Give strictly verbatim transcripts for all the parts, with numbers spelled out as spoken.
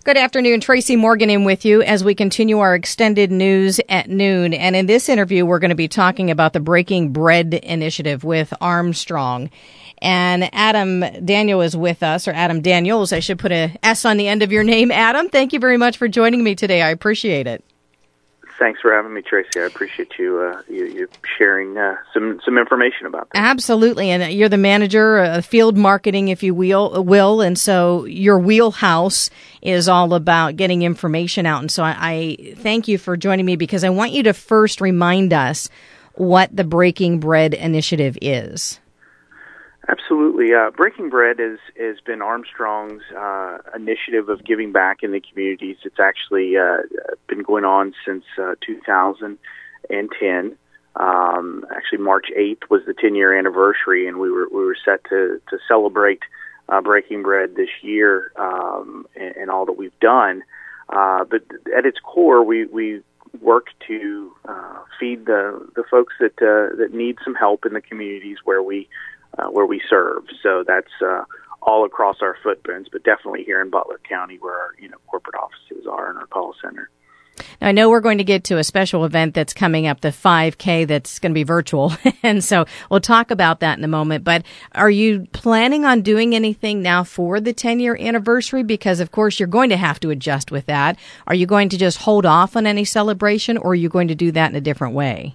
Good afternoon. Tracy Morgan in with you as we continue our extended news at noon. And in this interview, we're going to be talking about the Breaking Bread initiative with Armstrong. And Adam Daniel is with us, or Adam Daniels. I should put a S on the end of your name, Adam. Thank you very much for joining me today. I appreciate it. Thanks for having me, Tracy. I appreciate you uh, you, you sharing uh, some some information about that. Absolutely, and you're the manager of field marketing, if you will, will, and so your wheelhouse is all about getting information out. And so I, I thank you for joining me because I want you to first remind us what the Breaking Bread initiative is. Absolutely. Uh, Breaking Bread has, has been Armstrong's uh, initiative of giving back in the communities. It's actually uh, been going on since uh, two thousand ten. Um, actually, March eighth was the ten-year anniversary, and we were we were set to, to celebrate uh, Breaking Bread this year um, and, and all that we've done. Uh, but at its core, we, we work to uh, feed the, the folks that uh, that need some help in the communities where we Uh, where we serve. So that's uh, all across our footprints, but definitely here in Butler County where our you know, corporate offices are and our call center. Now, I know we're going to get to a special event that's coming up, the five K, that's going to be virtual. And so we'll talk about that in a moment. But are you planning on doing anything now for the ten-year anniversary? Because, of course, you're going to have to adjust with that. Are you going to just hold off on any celebration, or are you going to do that in a different way?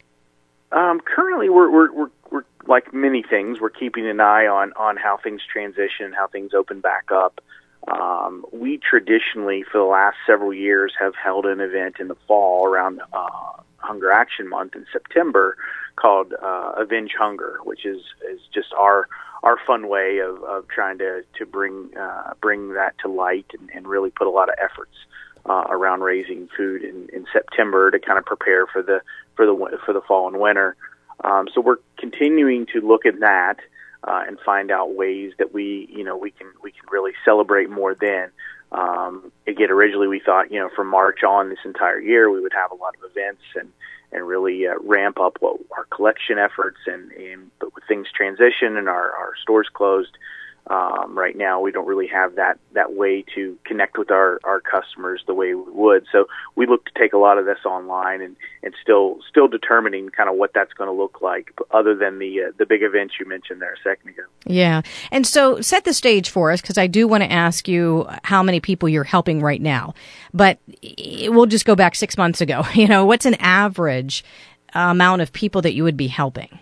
Um, currently, we're, we're, we're like many things, we're keeping an eye on, on how things transition, how things open back up. Um, we traditionally, for the last several years, have held an event in the fall around uh, Hunger Action Month in September called uh, Avenge Hunger, which is, is just our our fun way of, of trying to to bring uh, bring that to light and, and really put a lot of efforts uh, around raising food in, in September to kind of prepare for the for the for the fall and winter. Um, so we're continuing to look at that uh, and find out ways that we, you know, we can we can really celebrate more then. Um, again, originally we thought, you know, from March on this entire year we would have a lot of events and and really uh, ramp up what our collection efforts. And, and but with things transition and our, our stores closed, um, right now we don't really have that, that way to connect with our, our customers the way we would. So we look to take a lot of this online and, and still still determining kind of what that's going to look like, other than the uh, the big events you mentioned there a second ago. Yeah. And so set the stage for us, because I do want to ask you how many people you're helping right now. But we'll just go back six months ago. You know, what's an average amount of people that you would be helping?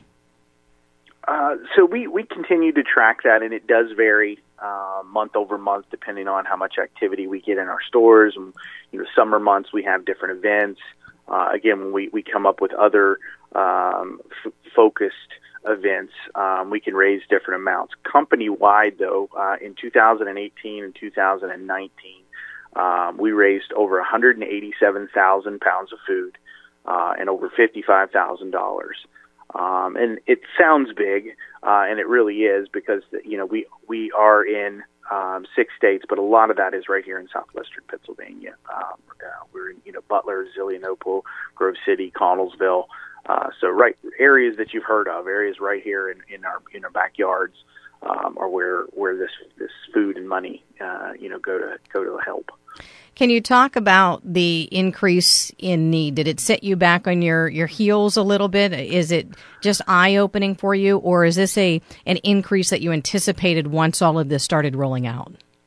Uh, so we, we continue to track that, and it does vary uh, month over month depending on how much activity we get in our stores. And, you know, summer months we have different events. Uh, again, when we, we come up with other um, f- focused events, um, we can raise different amounts. Company-wide, though, uh, in two thousand eighteen and two thousand nineteen, um, we raised over one hundred eighty-seven thousand pounds of food uh, and over fifty-five thousand dollars. Um, and it sounds big, uh, and it really is, because, you know, we, we are in um, six states, but a lot of that is right here in southwestern Pennsylvania. Um, uh, we're in, you know, Butler, Zelienople, Grove City, Connellsville. Uh, so right areas that you've heard of, areas right here in, in our in our backyards, um, are where where this this food and money, uh, you know, go to go to help. Can you talk about the increase in need? Did it set you back on your, your heels a little bit? Is it just eye-opening for you, or is this a an increase that you anticipated once all of this started rolling out?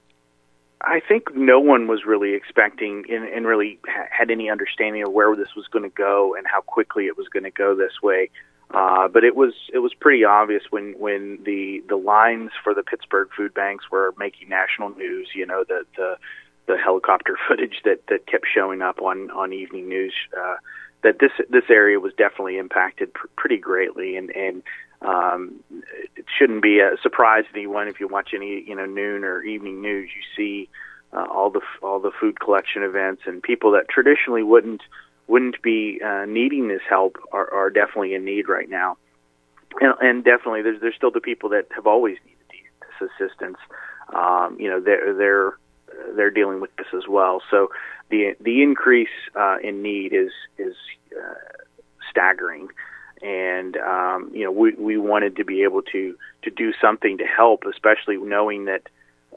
I think no one was really expecting and, and really ha- had any understanding of where this was going to go and how quickly it was going to go this way. Uh, but it was it was pretty obvious when, when the, the lines for the Pittsburgh food banks were making national news. You know, the the the helicopter footage that, that kept showing up on, on evening news, uh, that this this area was definitely impacted pr- pretty greatly, and, and um, it shouldn't be a surprise to anyone if you watch any you know noon or evening news. You see uh, all the all the food collection events, and people that traditionally wouldn't wouldn't be uh, needing this help are, are definitely in need right now, and, and definitely there's there's still the people that have always needed this assistance. Um, you know, they're they're they're dealing with this as well. So the the increase uh, in need is is uh, staggering, and um, you know we we wanted to be able to to do something to help, especially knowing that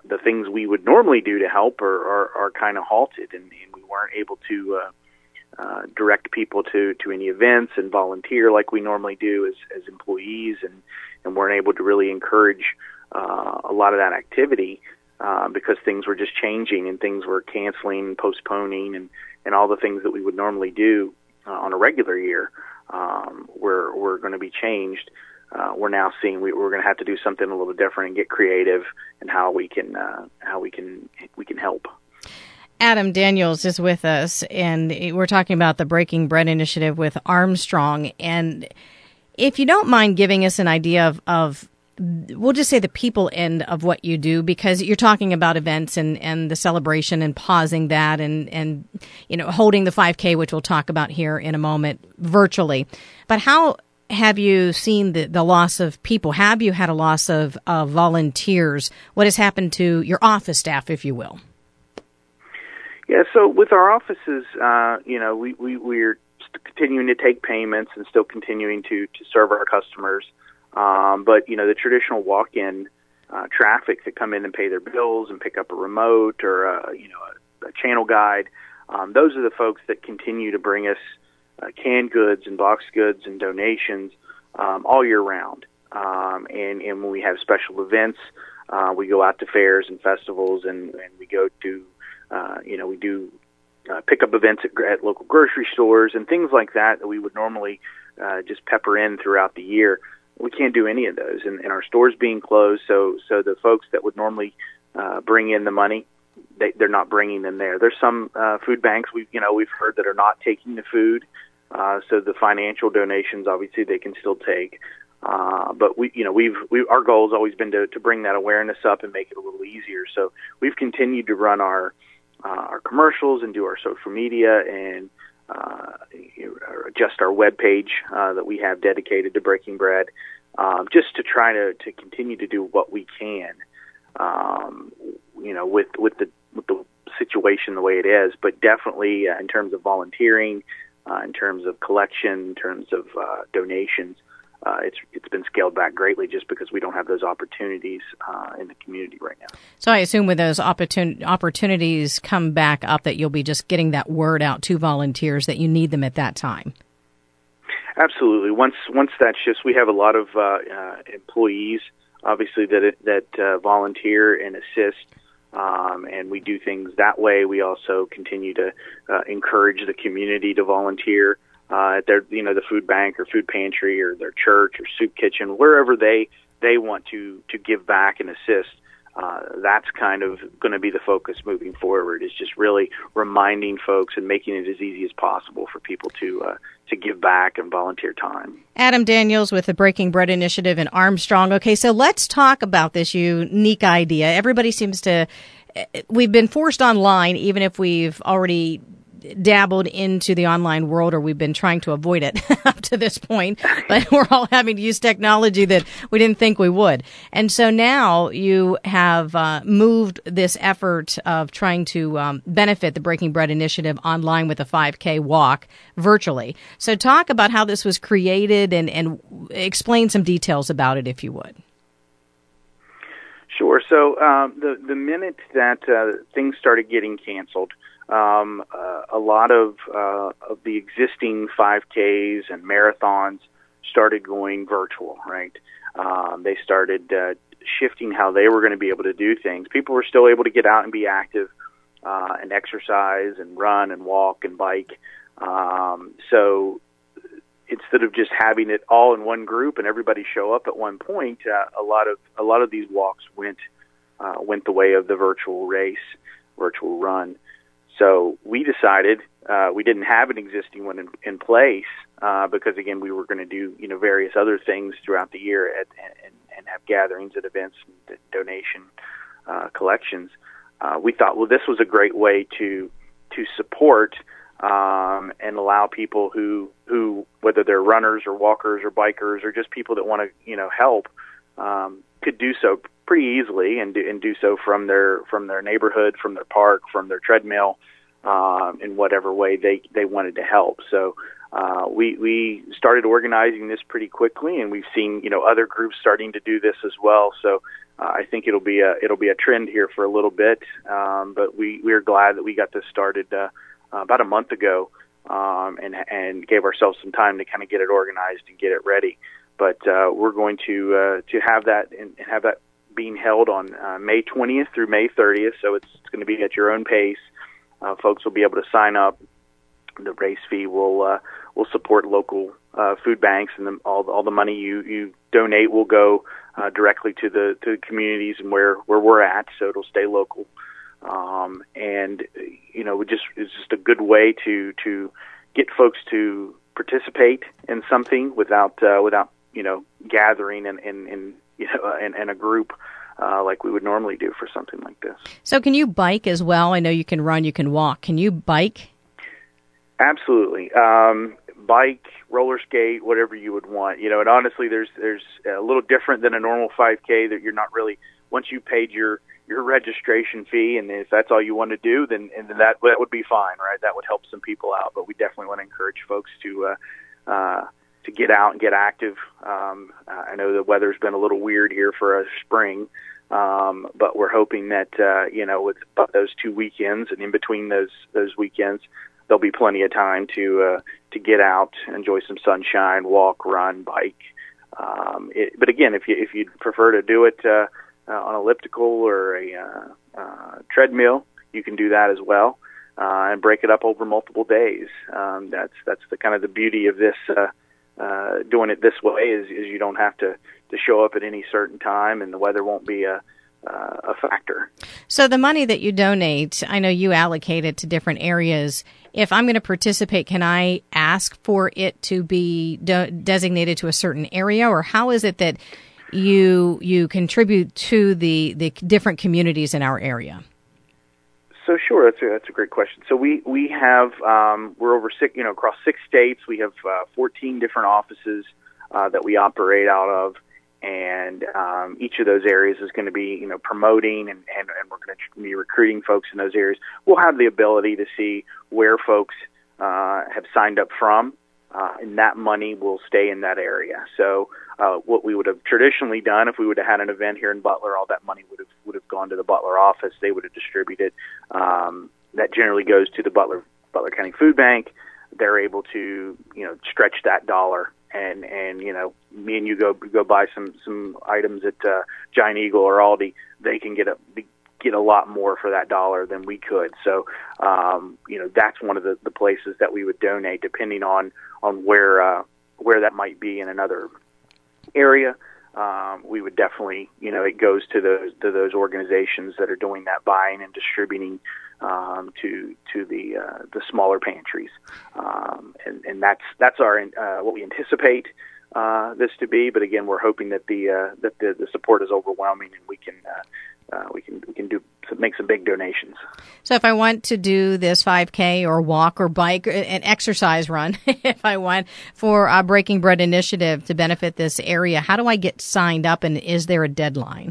the things we would normally do to help are, are, are kind of halted, and, and we weren't able to uh, uh, direct people to, to any events and volunteer like we normally do as, as employees, and, and weren't able to really encourage uh, a lot of that activity uh, because things were just changing and things were canceling and postponing, and, and all the things that we would normally do uh, on a regular year um, were, were going to be changed. Uh, we're now seeing we, we're going to have to do something a little different and get creative in how we can uh, how we can we can help. Adam Daniels is with us, and we're talking about the Breaking Bread initiative with Armstrong. And if you don't mind giving us an idea of, of we'll just say the people end of what you do, because you're talking about events and, and the celebration and pausing that and, and you know holding the five K, which we'll talk about here in a moment, virtually. But how have you seen the, the loss of people? Have you had a loss of, of volunteers? What has happened to your office staff, if you will? Yeah, so with our offices, uh, you know, we, we, we're continuing to take payments and still continuing to, to serve our customers. Um, but, you know, the traditional walk-in uh, traffic that come in and pay their bills and pick up a remote or, a, you know, a, a channel guide, um, those are the folks that continue to bring us Uh, canned goods and boxed goods and donations um, all year round. Um, and, and when we have special events, uh, we go out to fairs and festivals, and, and we go to, uh, you know, we do uh, pick-up events at, at local grocery stores and things like that that we would normally uh, just pepper in throughout the year. We can't do any of those, and, and our stores being closed, so so the folks that would normally uh, bring in the money, they, they're not bringing them there. There's some uh, food banks we you know we've heard that are not taking the food. Uh, so the financial donations, obviously, they can still take. Uh, but we, you know, we've we, our goal has always been to, to bring that awareness up and make it a little easier. So we've continued to run our uh, our commercials and do our social media and uh, you know, adjust our web page uh, that we have dedicated to Breaking Bread, um, just to try to, to continue to do what we can. Um, you know, with with the with the situation the way it is, but definitely uh, in terms of volunteering. Uh, in terms of collection, in terms of uh, donations, uh, it's it's been scaled back greatly just because we don't have those opportunities uh, in the community right now. So I assume when those opportun- opportunities come back up that you'll be just getting that word out to volunteers that you need them at that time. Absolutely. Once once that shifts, we have a lot of uh, uh, employees, obviously, that that uh, volunteer and assist. Um, and we do things that way. We also continue to uh, encourage the community to volunteer uh, at their, you know, the food bank or food pantry or their church or soup kitchen, wherever they they want to to give back and assist. Uh, that's kind of going to be the focus moving forward. Is just really reminding folks and making it as easy as possible for people to uh, to give back and volunteer time. Adam Daniels with the Breaking Bread Initiative in Armstrong. Okay, so let's talk about this unique idea. Everybody seems to, we've been forced online, even if we've already dabbled into the online world, or we've been trying to avoid it up to this point, but we're all having to use technology that we didn't think we would. And so now you have uh, moved this effort of trying to um, benefit the Breaking Bread Initiative online with a five K walk virtually. So talk about how this was created and, and explain some details about it, if you would. Sure. So um, the, the minute that uh, things started getting canceled, Um, uh, a lot of uh, of the existing five Ks and marathons started going virtual, right? Um, they started uh, shifting how they were going to be able to do things. People were still able to get out and be active uh, and exercise and run and walk and bike. Um, so instead of just having it all in one group and everybody show up at one point, uh, a lot of a lot of these walks went uh, went the way of the virtual race, virtual run. So we decided uh, we didn't have an existing one in, in place uh, because, again, we were going to do you know various other things throughout the year at, and, and have gatherings at events and donation uh, collections. Uh, we thought, well, this was a great way to to support um, and allow people who who whether they're runners or walkers or bikers or just people that want to you know help um, could do so pretty easily and do, and do so from their from their neighborhood, from their park, from their treadmill, um, in whatever way they, they wanted to help. So uh, we we started organizing this pretty quickly, and we've seen you know other groups starting to do this as well. So uh, I think it'll be a it'll be a trend here for a little bit. Um, but we we are glad that we got this started uh, about a month ago, um, and and gave ourselves some time to kind of get it organized and get it ready. But uh, we're going to uh, to have that and have that being held on uh, May twentieth through May thirtieth. So it's, it's going to be at your own pace. Uh, folks will be able to sign up. The race fee will uh, will support local uh, food banks, and the, all all the money you, you donate will go uh, directly to the to the communities and where, where we're at. So it'll stay local, um, and you know, it just it's just a good way to to get folks to participate in something without uh, without you know gathering in in, in you know in, in a group. Uh, like we would normally do for something like this. So can you bike as well? I know you can run, you can walk. Can you bike? Absolutely. Um, bike, roller skate, whatever you would want. You know, and honestly, there's there's a little different than a normal five K that you're not really, once you paid your, your registration fee, and if that's all you want to do, then and that that would be fine, right? That would help some people out. But we definitely want to encourage folks to uh, uh, to get out and get active. Um, I know the weather's been a little weird here for a spring, um, but we're hoping that uh, you know with those two weekends and in between those those weekends, there'll be plenty of time to uh, to get out, enjoy some sunshine, walk, run, bike. Um, it, but again, if you if you prefer to do it uh, uh, on elliptical or a uh, uh, treadmill, you can do that as well, uh, and break it up over multiple days. Um, that's that's the kind of the beauty of this. Uh, uh, doing it this way is, is you don't have to, to show up at any certain time, and the weather won't be a uh, a factor. So the money that you donate, I know you allocate it to different areas. If I'm going to participate, can I ask for it to be de- designated to a certain area, or how is it that you you contribute to the, the different communities in our area? So sure, that's a, that's a great question. So we we have um, we're over six, you know, across six states. We have uh, fourteen different offices uh, that we operate out of, and um, each of those areas is going to be, you know, promoting and, and, and we're going to be recruiting folks in those areas. We'll have the ability to see where folks uh, have signed up from, uh, and that money will stay in that area. So uh, what we would have traditionally done if we would have had an event here in Butler, all that money would have would have gone to the Butler office. They would have distributed. Um, that generally goes to the Butler Butler County Food Bank. They're able to, you know, stretch that dollar. And, and you know, me and you go go buy some, some items at uh, Giant Eagle or Aldi, they can get a get a lot more for that dollar than we could. So, um, you know, that's one of the, the places that we would donate, depending on on where uh, where that might be in another area. Um, we would definitely, you know, it goes to those to those organizations that are doing that buying and distributing um, to to the uh, the smaller pantries, um, and and that's that's our uh, what we anticipate uh, this to be. But again, we're hoping that the uh, that the, the support is overwhelming, and we can uh, uh, we can we can do make some big donations. So if I want to do this five K or walk or bike, an exercise run, if I want for a Breaking Bread initiative to benefit this area, how do I get signed up, and is there a deadline?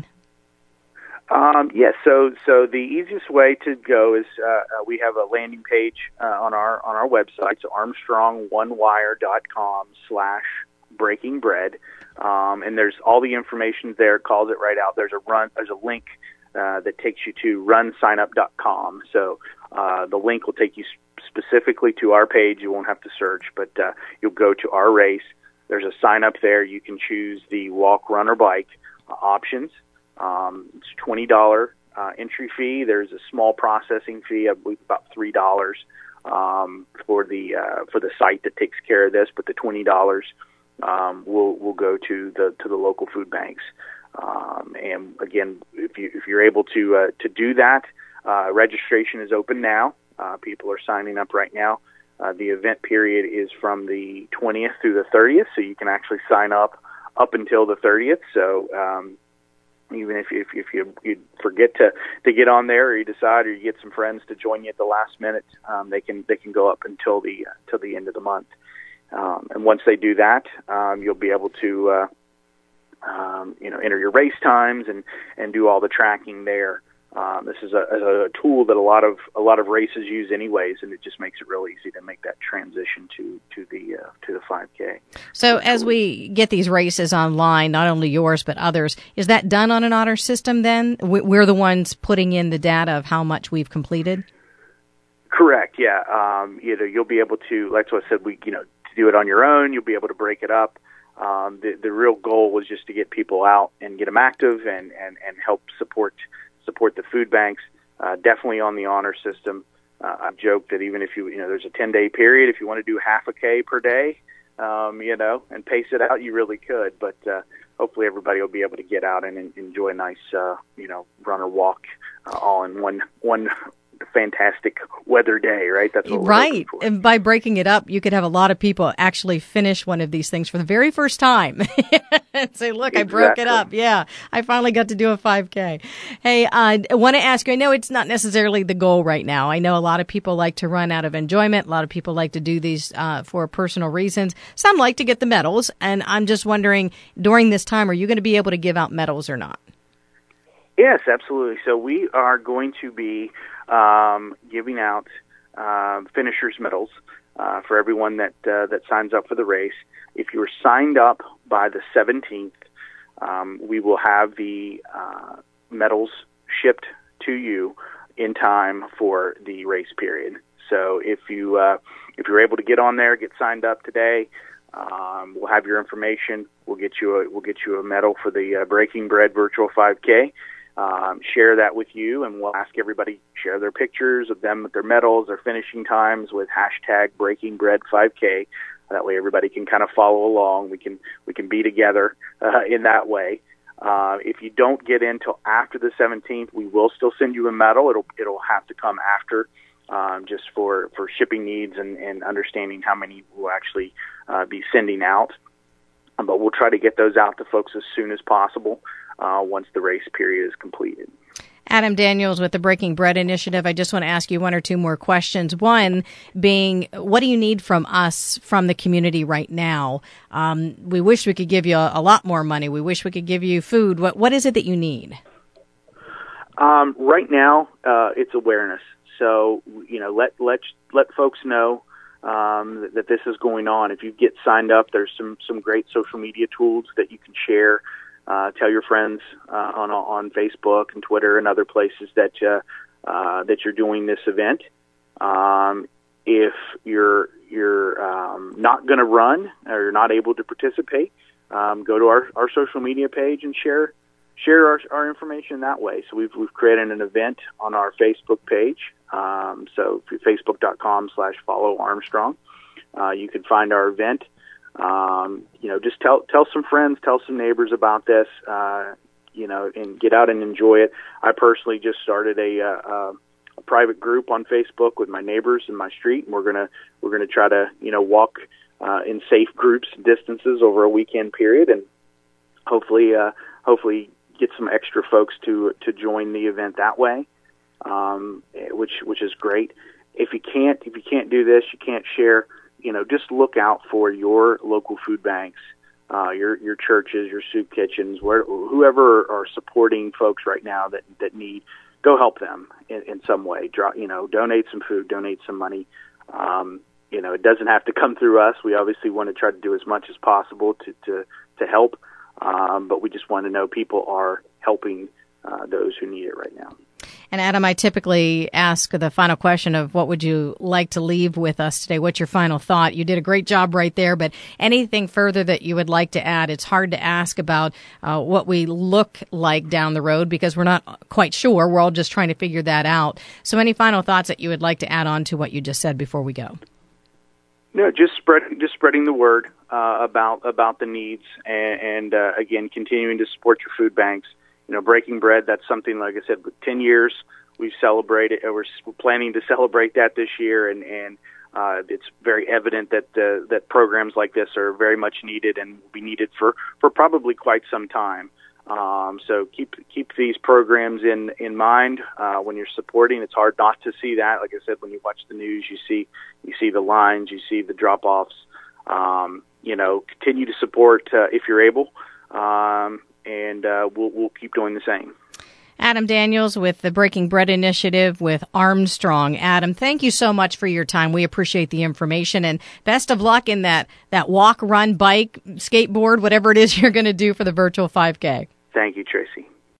Um, yes, so so the easiest way to go is uh, uh, we have a landing page uh, on our on our website, so armstrong one wire dot com slash breaking bread, um, and there's all the information there. It calls it right out. There's a run. There's a link uh, that takes you to run sign up dot com. So uh, the link will take you specifically to our page. You won't have to search, but uh, you'll go to our race. There's a sign up there. You can choose the walk, run, or bike uh, options. Um, it's twenty dollars uh, entry fee. There's a small processing fee, I believe about three dollars um, for the uh, for the site that takes care of this. But the twenty dollars um, will will go to the to the local food banks. Um, and again, if you if you're able to uh, to do that, uh, registration is open now. Uh, people are signing up right now. Uh, the event period is from the twentieth through the thirtieth, so you can actually sign up up until the thirtieth. So um, even if you, if you, if you you forget to, to get on there, or you decide, or you get some friends to join you at the last minute, um, they can they can go up until the uh, till the end of the month. Um, and once they do that, um, you'll be able to uh, um, you know enter your race times and, and do all the tracking there. Um, this is a, a tool that a lot of a lot of races use anyways, and it just makes it real easy to make that transition to to the uh, to the five K. So as we get these races online, not only yours but others, is that done on an honor system? Then we're the ones putting in the data of how much we've completed. Correct. Yeah. Um, you know, you'll be able to. Like what I said, we you know to do it on your own. You'll be able to break it up. Um, the the real goal was just to get people out and get them active and and and help support. support the food banks, uh, definitely on the honor system. Uh, I've joked that even if you, you know, there's a ten-day period, if you want to do half a K per day, um, you know, and pace it out, you really could. But uh, hopefully everybody will be able to get out and en- enjoy a nice, uh, you know, run or walk uh, all in one one fantastic weather day, right? That's what we're right. hoping for. And by breaking it up, you could have a lot of people actually finish one of these things for the very first time and say, look, exactly. I broke it up. Yeah, I finally got to do a five K. Hey, uh, I want to ask you, I know it's not necessarily the goal right now. I know a lot of people like to run out of enjoyment. A lot of people like to do these uh, for personal reasons. Some like to get the medals. And I'm just wondering, during this time, are you going to be able to give out medals or not? Yes, absolutely. So we are going to be um, giving out uh, finishers medals uh, for everyone that uh, that signs up for the race. If you are signed up by the seventeenth, um, we will have the uh, medals shipped to you in time for the race period. So if you uh, if you're able to get on there, get signed up today, um, we'll have your information. We'll get you a we'll get you a medal for the uh, Breaking Bread Virtual five K. Um, share that with you, and we'll ask everybody share their pictures of them with their medals, their finishing times with hashtag Breaking Bread five K. That way, everybody can kind of follow along. We can we can be together uh, in that way. Uh, if you don't get in till after the seventeenth, we will still send you a medal. It'll it'll have to come after, um, just for, for shipping needs and, and understanding how many we'll actually uh, be sending out. Um, but we'll try to get those out to folks as soon as possible. Uh, once the race period is completed. Adam Daniels with the Breaking Bread Initiative. I just want to ask you one or two more questions. One being, what do you need from us, from the community right now? Um, we wish we could give you a, a lot more money. We wish we could give you food. What What is it that you need? Um, right now, uh, it's awareness. So, you know, let let let folks know um, that, that this is going on. If you get signed up, there's some some great social media tools that you can share. Uh, tell your friends uh, on on Facebook and Twitter and other places that uh, uh, that you're doing this event. Um, if you're you're um, not going to run or you're not able to participate, um, go to our, our social media page and share share our, our information that way. So we've we've created an event on our Facebook page. Um, so facebook dot com slash follow Armstrong. Uh, you can find our event. Um, you know, just tell tell some friends, tell some neighbors about this, uh, you know, and get out and enjoy it. I personally just started a, uh, a private group on Facebook with my neighbors in my street, and we're gonna we're gonna try to you know walk uh, in safe groups and distances over a weekend period, and hopefully uh, hopefully get some extra folks to to join the event that way, um, which which is great. If you can't if you can't do this, you can't share. You know, just look out for your local food banks, uh, your your churches, your soup kitchens, where whoever are supporting folks right now that that need. Go help them in, in some way. Draw, you know, donate some food, donate some money. Um, you know, it doesn't have to come through us. We obviously want to try to do as much as possible to to to help, um, but we just want to know people are helping uh, those who need it right now. And Adam, I typically ask the final question of what would you like to leave with us today? What's your final thought? You did a great job right there, but anything further that you would like to add? It's hard to ask about uh, what we look like down the road because we're not quite sure. We're all just trying to figure that out. So any final thoughts that you would like to add on to what you just said before we go? No, just spread, just spreading the word uh, about about the needs, and, and uh, again, continuing to support your food banks. You know, Breaking Bread, that's something, like I said, with ten years, we've celebrated, we're planning to celebrate that this year, and, and uh, it's very evident that uh, that programs like this are very much needed and will be needed for, for probably quite some time. Um, so keep keep these programs in, in mind uh, when you're supporting. It's hard not to see that. Like I said, when you watch the news, you see you see the lines, you see the drop-offs. Um, you know, continue to support uh, if you're able. Um, And uh, we'll, we'll keep doing the same. Adam Daniels with the Breaking Bread Initiative with Armstrong. Adam, thank you so much for your time. We appreciate the information, and best of luck in that, that walk, run, bike, skateboard, whatever it is you're going to do for the virtual five K. Thank you, Tracy.